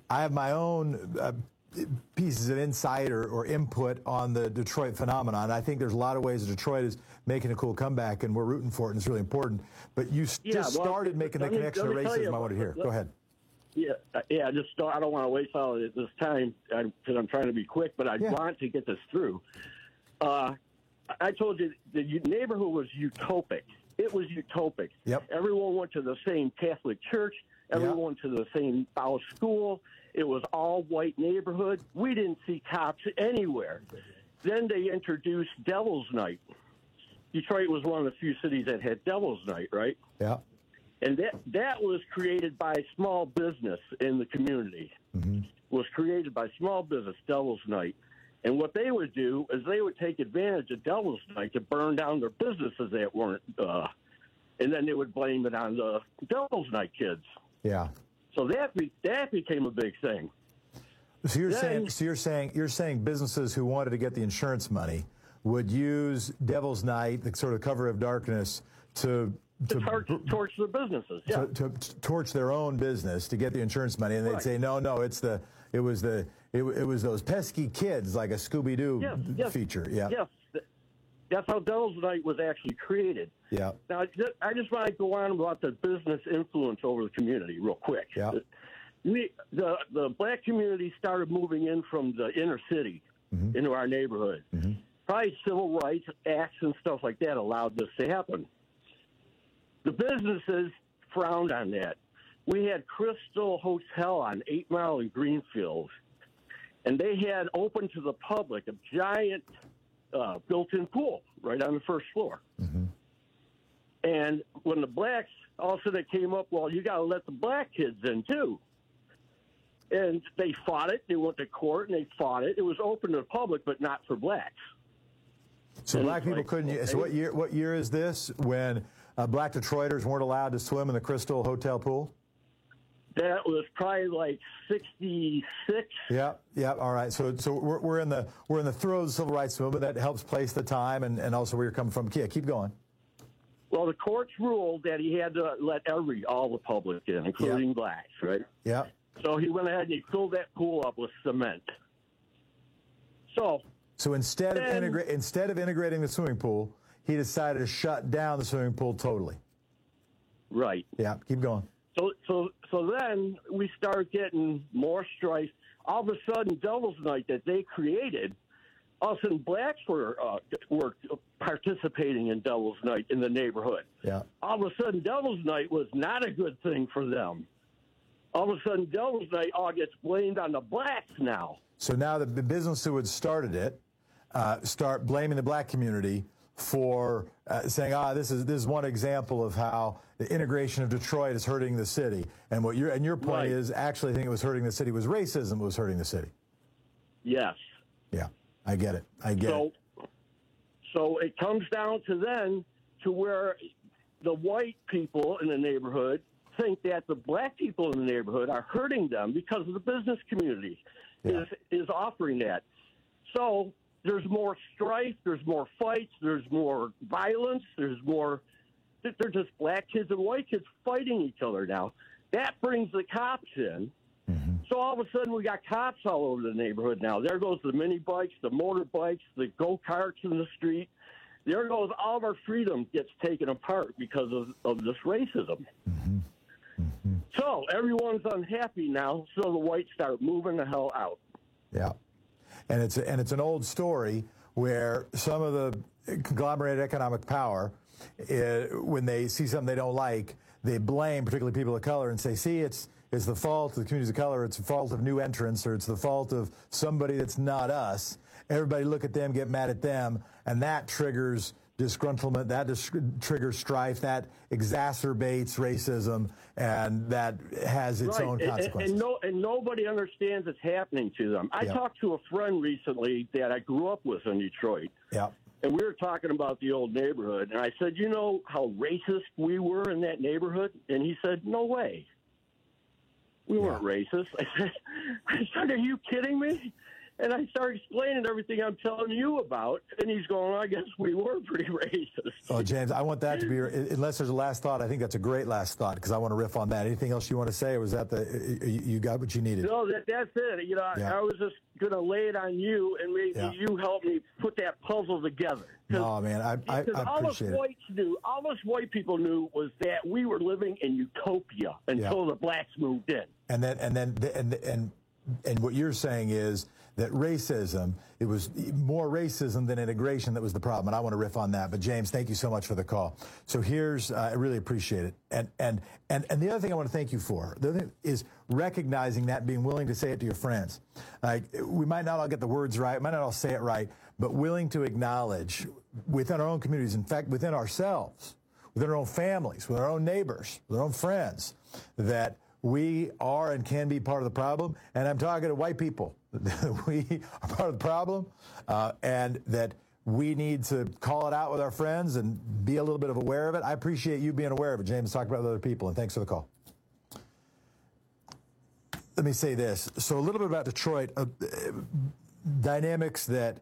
pieces of insight or input on the Detroit phenomenon. I think there's a lot of ways that Detroit is making a cool comeback, and we're rooting for it, and it's really important. But you just started making the connection to racism. I want to hear. Go ahead. Yeah. I don't want to waste all of this time because I'm trying to be quick, but I want to get this through. I told you the neighborhood was utopic. It was utopic. Yep. Everyone went to the same Catholic church. Everyone went to the same school. It was all white neighborhood. We didn't see cops anywhere. Then they introduced Devil's Night. Detroit was one of the few cities that had Devil's Night, right? Yeah. And that was created by small business in the community. Mm-hmm. Was created by small business, Devil's Night. And what they would do is they would take advantage of Devil's Night to burn down their businesses that weren't, and then they would blame it on the Devil's Night kids. Yeah. So that became a big thing. So you're saying businesses who wanted to get the insurance money would use Devil's Night, the sort of cover of darkness, to torch their businesses, to torch their own business to get the insurance money, and they'd say, no, it was those pesky kids, like a Scooby-Doo feature. Yeah. Yes, That's how Devil's Night was actually created. Yeah. Now, I just want to go on about the business influence over the community real quick. Yeah. The black community started moving in from the inner city into our neighborhood. Probably civil rights acts and stuff like that allowed this to happen. The businesses frowned on that. We had Crystal Hotel on 8 Mile in Greenfield, and they had open to the public a giant built-in pool right on the first floor. And when the blacks, all of a sudden it came up, well, you got to let the black kids in too. And they fought it. They went to court and they fought it. It was open to the public, but not for blacks. So and black people couldn't. Okay. So what year is this when black Detroiters weren't allowed to swim in the Crystal Hotel pool? That was probably like 66. Yeah. All right. So we're in the throes of the civil rights movement. That helps place the time and also where you're coming from. Yeah, keep going. Well, the courts ruled that he had to let all the public in, including blacks, right? Yeah. So he went ahead and he filled that pool up with cement. So instead of integrating the swimming pool, he decided to shut down the swimming pool totally. Right. Yeah. Keep going. So then we start getting more strife. All of a sudden, Devil's Night that they created, all of a sudden blacks were participating in Devil's Night in the neighborhood. Yeah. All of a sudden, Devil's Night was not a good thing for them. All of a sudden, Devil's Night all gets blamed on the blacks now. So now the business who had started it start blaming the black community for saying, this is one example of how the integration of Detroit is hurting the city. And your point is actually I think it was hurting the city was racism was hurting the city. Yes. Yeah, I get it. it. So it comes down to where the white people in the neighborhood think that the black people in the neighborhood are hurting them because of the business community is offering that. So there's more strife, there's more fights, there's more violence, they're just black kids and white kids fighting each other now. That brings the cops in. So all of a sudden we got cops all over the neighborhood now. There goes the mini bikes, the motorbikes, the go-karts in the street. There goes all of our freedom gets taken apart because of this racism. So everyone's unhappy now, so the whites start moving the hell out. Yeah. And it's an old story where some of the conglomerated economic power, when they see something they don't like, they blame particularly people of color and say, see, it's the fault of the communities of color, it's the fault of new entrants, or it's the fault of somebody that's not us. Everybody look at them, get mad at them, and that triggers disgruntlement, that triggers strife, that exacerbates racism, and that has its own consequences. And nobody understands it's happening to them. I talked to a friend recently that I grew up with in Detroit. Yeah. And we were talking about the old neighborhood, and I said, you know how racist we were in that neighborhood? And he said, no way. We weren't racist. I said, are you kidding me? And I started explaining everything I'm telling you about, and he's going, I guess we were pretty racist. Oh, James, I want that to be, unless there's a last thought, I think that's a great last thought, because I want to riff on that. Anything else you want to say, or was that you got what you needed? No, that's it. You know, I was just going to lay it on you, and maybe you help me put that puzzle together. No, man, I appreciate it. All us white people knew was that we were living in utopia until the blacks moved in. And what you're saying is that racism, it was more racism than integration that was the problem. And I want to riff on that. But James, thank you so much for the call. So here's, I really appreciate it. And the other thing I want to thank you for, the other thing is recognizing that, being willing to say it to your friends. We might not all get the words right, might not all say it right, but willing to acknowledge within our own communities, in fact, within ourselves, within our own families, with our own neighbors, with our own friends, that we are and can be part of the problem. And I'm talking to white people. We are part of the problem, and that we need to call it out with our friends and be a little bit aware of it. I appreciate you being aware of it, James, talking about other people, and thanks for the call. Let me say this. So a little bit about Detroit, dynamics that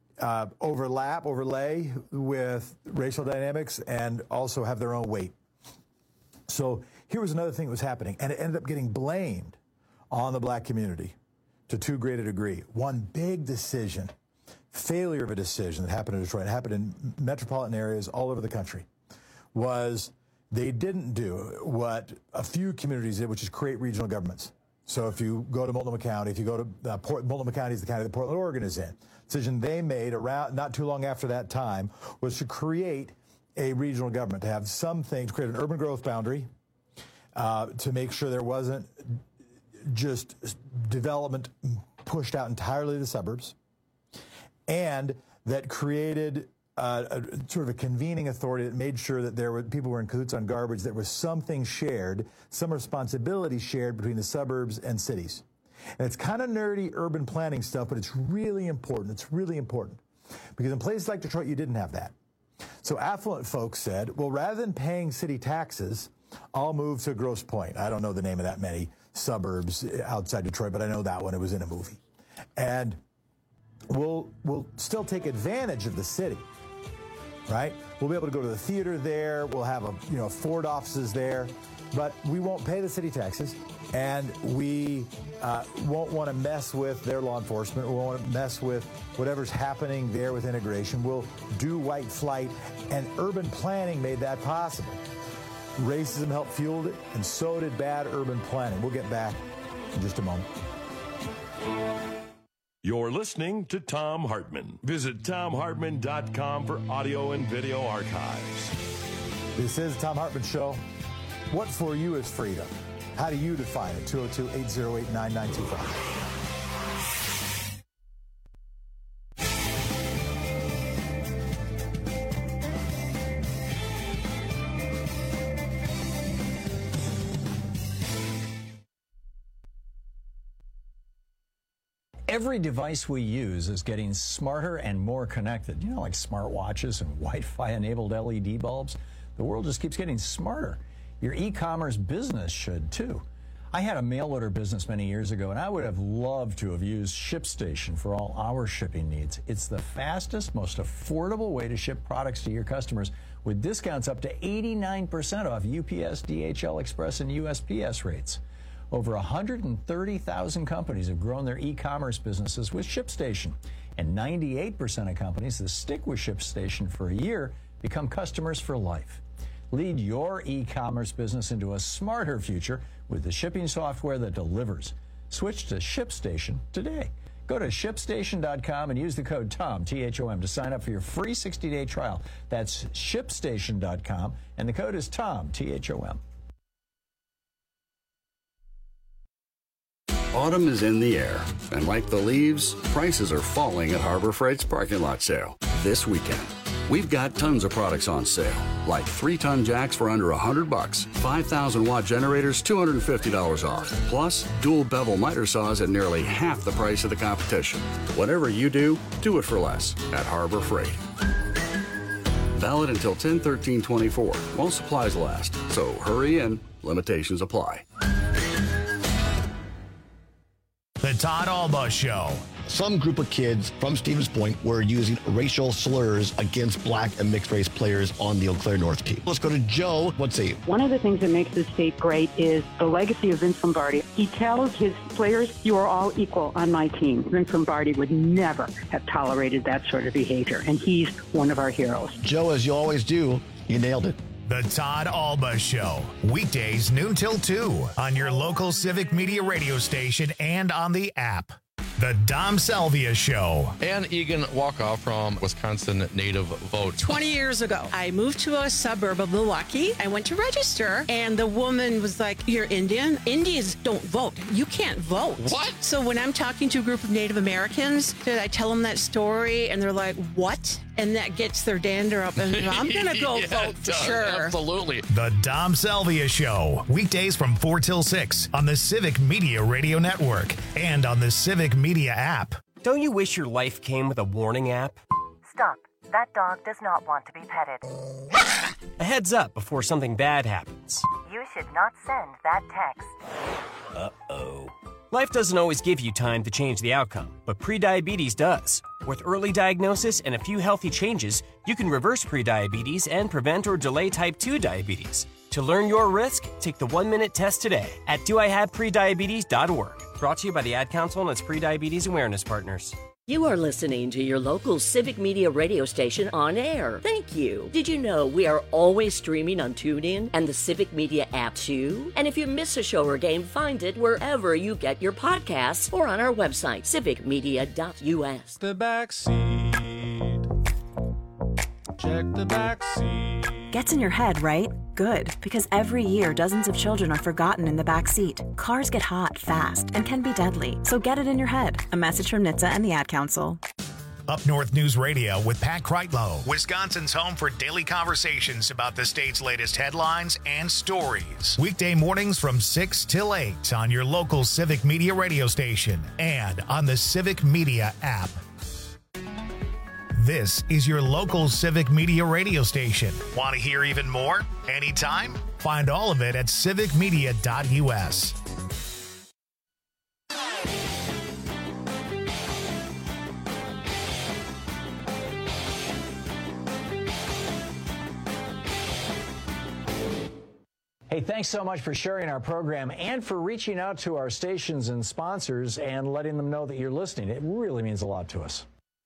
overlay with racial dynamics and also have their own weight. So here was another thing that was happening, and it ended up getting blamed on the black community to too great a degree. One big decision failure of a decision that happened in Detroit, it happened in metropolitan areas all over the country, was they didn't do what a few communities did, which is create regional governments. So if you go to Multnomah County, if you go to Multnomah County is the county that Portland, Oregon is in. Decision they made around not too long after that time was to create a regional government, to have some things, create an urban growth boundary, to make sure there wasn't just development pushed out entirely to the suburbs, and that created sort of a convening authority that made sure that people were in cahoots on garbage, there was something shared, some responsibility shared between the suburbs and cities. And it's kind of nerdy urban planning stuff, but it's really important. It's really important. Because in places like Detroit, you didn't have that. So affluent folks said, well, rather than paying city taxes, I'll move to Grosse Pointe. I don't know the name of that many suburbs outside Detroit, but I know that one. It was in a movie. And we'll still take advantage of the city, right? We'll be able to go to the theater there. We'll have Ford offices there, but we won't pay the city taxes, and we won't want to mess with their law enforcement. We won't want to mess with whatever's happening there with integration. We'll do white flight, and urban planning made that possible. Racism helped fuel it, and so did bad urban planning. We'll get back in just a moment. You're listening to Thom Hartmann. Visit ThomHartmann.com for audio and video archives. This is the Thom Hartmann Show. What for you is freedom? How do you define it? 202-808-9925. Every device we use is getting smarter and more connected. You know, like smartwatches and Wi-Fi enabled LED bulbs. The world just keeps getting smarter. Your e-commerce business should too. I had a mail order business many years ago, and I would have loved to have used ShipStation for all our shipping needs. It's the fastest, most affordable way to ship products to your customers, with discounts up to 89% off UPS, DHL Express, and USPS rates. Over 130,000 companies have grown their e-commerce businesses with ShipStation, and 98% of companies that stick with ShipStation for a year become customers for life. Lead your e-commerce business into a smarter future with the shipping software that delivers. Switch to ShipStation today. Go to ShipStation.com and use the code TOM, T-H-O-M, to sign up for your free 60-day trial. That's ShipStation.com, and the code is TOM, T-H-O-M. Autumn is in the air, and like the leaves, prices are falling at Harbor Freight's parking lot sale this weekend. We've got tons of products on sale, like 3-ton jacks for under $100, 5,000-watt generators, $250 off, plus dual bevel miter saws at nearly half the price of the competition. Whatever you do it for less at Harbor Freight. Valid until 10/13/24 while supplies last, so hurry in. Limitations apply. The Todd Alba Show. Some group of kids from Stevens Point were using racial slurs against black and mixed race players on the Eau Claire North team. Let's go to Joe. Let's see. One of the things that makes this state great is the legacy of Vince Lombardi. He tells his players, you are all equal on my team. Vince Lombardi would never have tolerated that sort of behavior, and he's one of our heroes. Joe, as you always do, you nailed it. The Todd Alba Show. Weekdays noon till 2 on your local Civic Media radio station and on the app. The Dom Salvia Show. And Egan Walkoff from Wisconsin Native Vote. 20 years ago, I moved to a suburb of Milwaukee. I went to register, and the woman was like, you're Indian? Indians don't vote. You can't vote. What? So when I'm talking to a group of Native Americans, I tell them that story, and they're like, what? And that gets their dander up, and I'm going to go vote for sure. Absolutely. The Dom Salvia Show. Weekdays from 4 till 6 on the Civic Media Radio Network and on the Civic Media app. Don't you wish your life came with a warning app? Stop. That dog does not want to be petted. A heads up before something bad happens. You should not send that text. Uh-oh. Life doesn't always give you time to change the outcome, but prediabetes does. With early diagnosis and a few healthy changes, you can reverse prediabetes and prevent or delay type 2 diabetes. To learn your risk, take the 1-minute test today at doihaveprediabetes.org. Brought to you by the Ad Council and its Prediabetes Awareness Partners. You are listening to your local Civic Media radio station on air. Thank you. Did you know we are always streaming on TuneIn and the Civic Media app too? And if you miss a show or game, find it wherever you get your podcasts or on our website, civicmedia.us. The backseat. Check the backseat. Gets in your head, right? Good, because every year dozens of children are forgotten in the back seat. Cars get hot fast and can be deadly, so get it in your head. A message from NHTSA and the Ad Council. Up North News Radio with Pat Kreitlow, Wisconsin's home for daily conversations about the state's latest headlines and stories. Weekday mornings from 6 till 8 on your local Civic Media radio station and on the Civic Media app. This is your local Civic Media radio station. Want to hear even more? Anytime? Find all of it at civicmedia.us. Hey, thanks so much for sharing our program and for reaching out to our stations and sponsors and letting them know that you're listening. It really means a lot to us.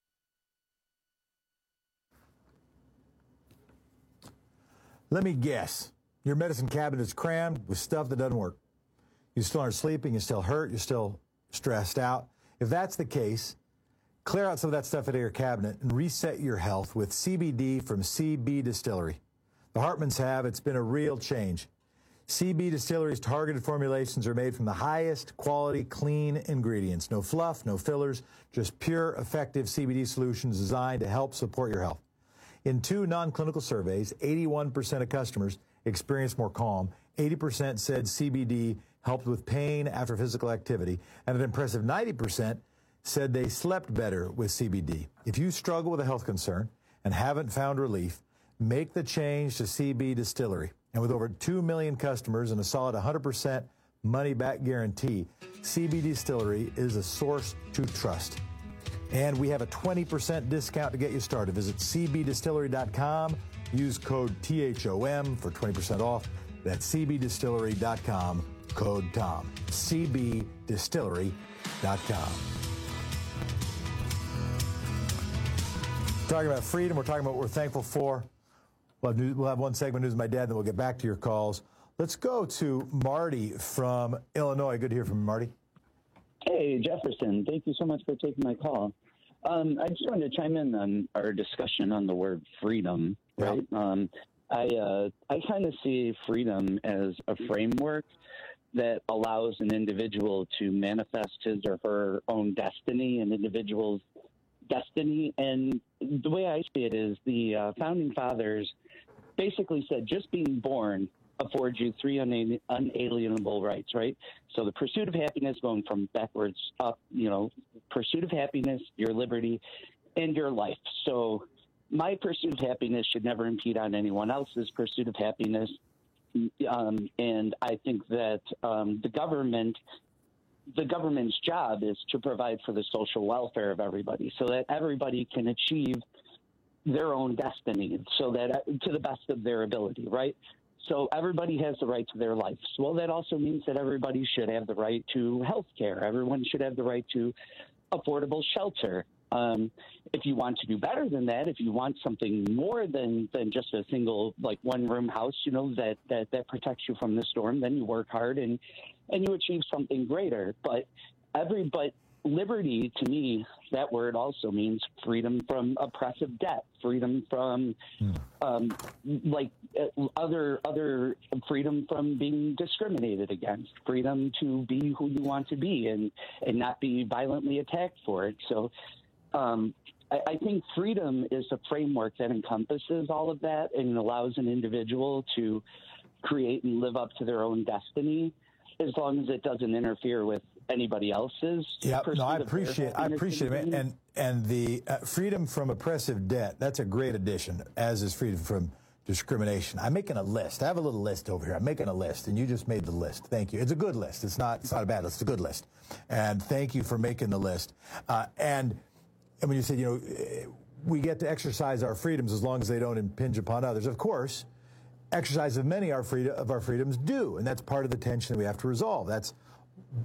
Let me guess. Your medicine cabinet is crammed with stuff that doesn't work. You still aren't sleeping, you still hurt, you're still stressed out. If that's the case, clear out some of that stuff out of your cabinet and reset your health with CBD from CB Distillery. The Hartmans have. It's been a real change. CB Distillery's targeted formulations are made from the highest quality, clean ingredients. No fluff, no fillers, just pure, effective CBD solutions designed to help support your health. In 2 non-clinical surveys, 81% of customers experienced more calm, 80% said CBD helped with pain after physical activity, and an impressive 90% said they slept better with CBD. If you struggle with a health concern and haven't found relief, make the change to CB Distillery. And with over 2 million customers and a solid 100% money-back guarantee, CB Distillery is a source to trust. And we have a 20% discount to get you started. Visit cbdistillery.com. Use code THOM for 20% off. That's cbdistillery.com, code TOM. cbdistillery.com. Talking about freedom, we're talking about what we're thankful for. We'll have one segment, News of My Dad, then we'll get back to your calls. Let's go to Marty from Illinois. Good to hear from you, Marty. Hey, Jefferson. Thank you so much for taking my call. I just wanted to chime in on our discussion on the word freedom, right? I kind of see freedom as a framework that allows an individual to manifest his or her own destiny, an individual's destiny. And the way I see it is the founding fathers basically said just being born affords you 3 unalienable rights, right? So the pursuit of happiness, going from backwards up, pursuit of happiness, your liberty, and your life. So my pursuit of happiness should never impede on anyone else's pursuit of happiness. And I think that the government's job is to provide for the social welfare of everybody so that everybody can achieve their own destiny, so that to the best of their ability, right? So everybody has the right to their life. Well, that also means that everybody should have the right to health care. Everyone should have the right to affordable shelter. If you want to do better than that, if you want something more than just a single, one-room house, that protects you from the storm, then you work hard and you achieve something greater. But liberty, to me, that word also means freedom from oppressive debt, freedom from other freedom from being discriminated against, freedom to be who you want to be and not be violently attacked for it. So I think freedom is a framework that encompasses all of that and allows an individual to create and live up to their own destiny, as long as it doesn't interfere with anybody else's. Yeah, no, I appreciate it. And the freedom from oppressive debt, that's a great addition, as is freedom from discrimination. I'm making a list. I have a little list over here. I'm making a list, and you just made the list. Thank you. It's a good list. It's not a bad list. It's a good list. And thank you for making the list. And when you said, we get to exercise our freedoms as long as they don't impinge upon others. Of course, exercise of many of our freedoms do, and that's part of the tension that we have to resolve. That's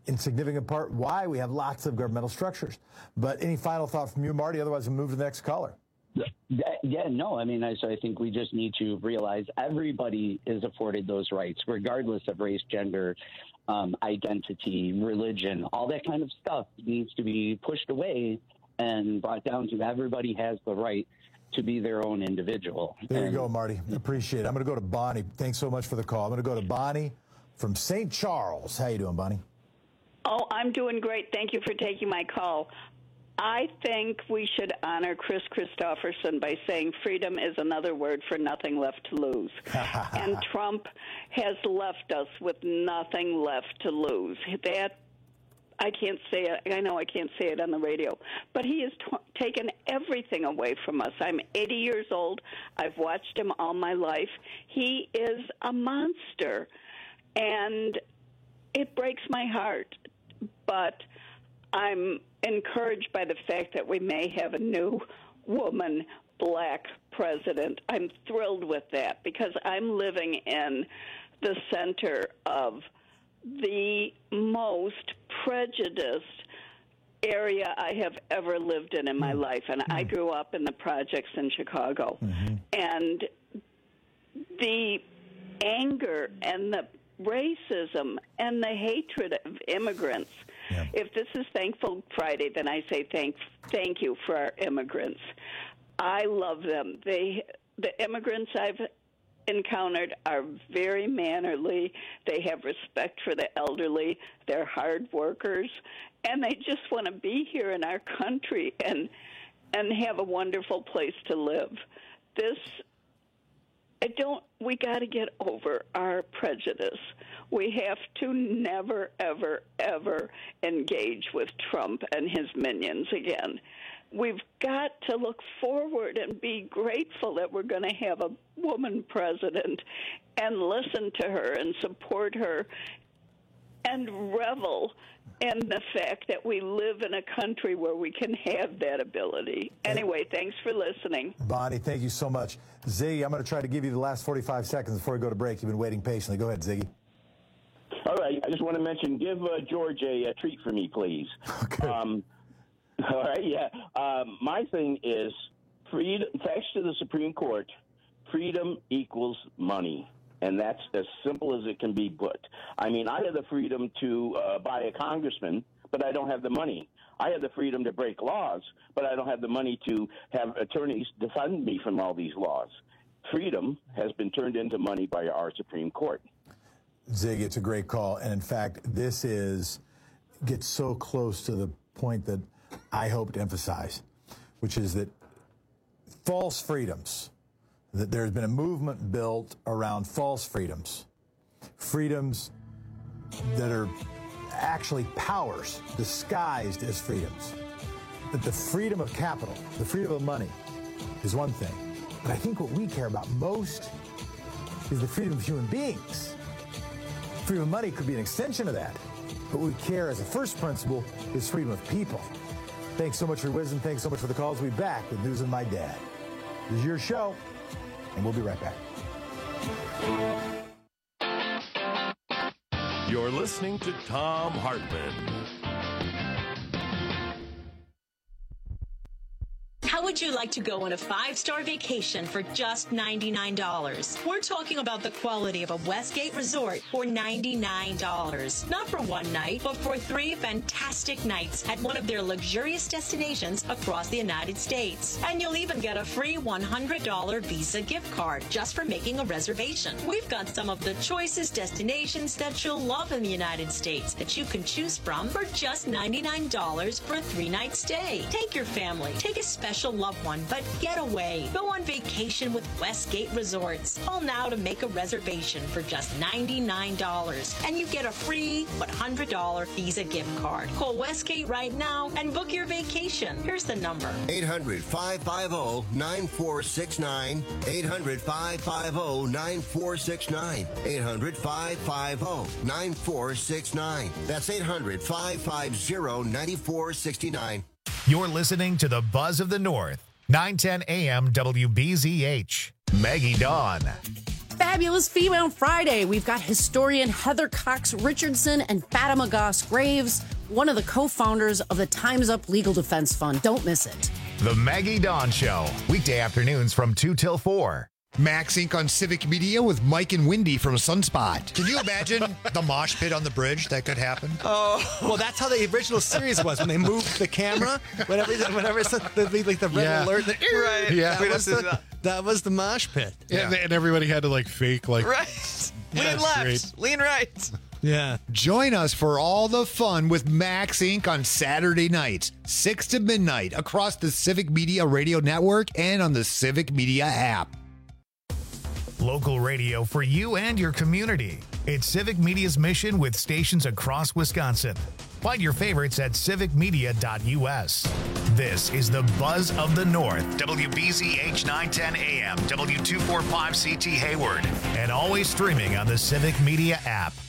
in significant part why we have lots of governmental structures. But any final thought from you, Marty? Otherwise, we'll move to the next caller. No. I mean, I think we just need to realize everybody is afforded those rights, regardless of race, gender, identity, religion. All that kind of stuff needs to be pushed away and brought down to everybody has the right to be their own individual. There you go, Marty. Appreciate it. I'm going to go to Bonnie. Thanks so much for the call. I'm going to go to Bonnie from St. Charles. How you doing, Bonnie? Oh, I'm doing great. Thank you for taking my call. I think we should honor Chris Christopherson by saying freedom is another word for nothing left to lose. And Trump has left us with nothing left to lose. That, I can't say it. I know I can't say it on the radio. But he has taken everything away from us. I'm 80 years old. I've watched him all my life. He is a monster. And it breaks my heart. But I'm encouraged by the fact that we may have a new woman, black president. I'm thrilled with that because I'm living in the center of the most prejudiced area I have ever lived in my life. And I grew up in the projects in Chicago. And the anger and the racism and the hatred of immigrants. If this is Thankful Friday, then I say thank you for our immigrants. I love them. The immigrants I've encountered are very mannerly. They have respect for the elderly. They're hard workers, and they just want to be here in our country and have a wonderful place to live. We got to get over our prejudice. We have to never, ever, ever engage with Trump and his minions again. We've got to look forward and be grateful that we're going to have a woman president and listen to her and support her and revel in the fact that we live in a country where we can have that ability. Anyway, thanks for listening. Bonnie, thank you so much. Ziggy, I'm going to try to give you the last 45 seconds before we go to break. You've been waiting patiently. Go ahead, Ziggy. All right. I just want to mention, give George a treat for me, please. Okay. All right, yeah. My thing is, freedom. Thanks to the Supreme Court, freedom equals money. And that's as simple as it can be put. I mean, I have the freedom to buy a congressman, but I don't have the money. I have the freedom to break laws, but I don't have the money to have attorneys defend me from all these laws. Freedom has been turned into money by our Supreme Court. Zig, it's a great call. And in fact, this gets so close to the point that I hope to emphasize, which is that false freedoms, that there's been a movement built around false freedoms, freedoms that are actually powers disguised as freedoms. That the freedom of capital, the freedom of money is one thing. But I think what we care about most is the freedom of human beings. Freedom of money could be an extension of that. But what we care as a first principle is freedom of people. Thanks so much for your wisdom. Thanks so much for the calls. We'll be back with News of My Dad. This is your show, and we'll be right back. You're listening to Thom Hartmann. How would you like to go on a 5-star vacation for just $99? We're talking about the quality of a Westgate resort for $99. Not for one night, but for 3 fantastic nights at one of their luxurious destinations across the United States. And you'll even get a free $100 Visa gift card just for making a reservation. We've got some of the choicest destinations that you'll love in the United States that you can choose from for just $99 for a 3-night stay. Take your family, take a special loved one, but get away. Go on vacation with Westgate Resorts. Call now to make a reservation for just $99, and you get a free $100 Visa gift card. Call Westgate right now and book your vacation. Here's the number. 800-550-9469. 800-550-9469. 800-550-9469. That's 800-550-9469. You're listening to the Buzz of the North, 910 AM WBZH. Maggie Dawn. Fabulous Female Friday. We've got historian Heather Cox Richardson and Fatima Goss Graves, one of the co-founders of the Time's Up Legal Defense Fund. Don't miss it. The Maggie Dawn Show, weekday afternoons from 2 till 4. Max Inc. on Civic Media with Mike and Wendy from Sunspot. Can you imagine the mosh pit on the bridge that could happen? Oh, well, that's how the original series was when they moved the camera. Whenever it's like the red alert, right? Yeah, that was the mosh pit. Yeah. And everybody had to fake right. Lean left, great. lean right. Yeah. Join us for all the fun with Max Inc. on Saturday nights, 6 to midnight, across the Civic Media Radio Network and on the Civic Media app. Local radio for you and your community. It's Civic Media's mission with stations across Wisconsin. Find your favorites at civicmedia.us. This is the Buzz of the North, WBZH 910 AM, W245CT Hayward, and always streaming on the Civic Media app.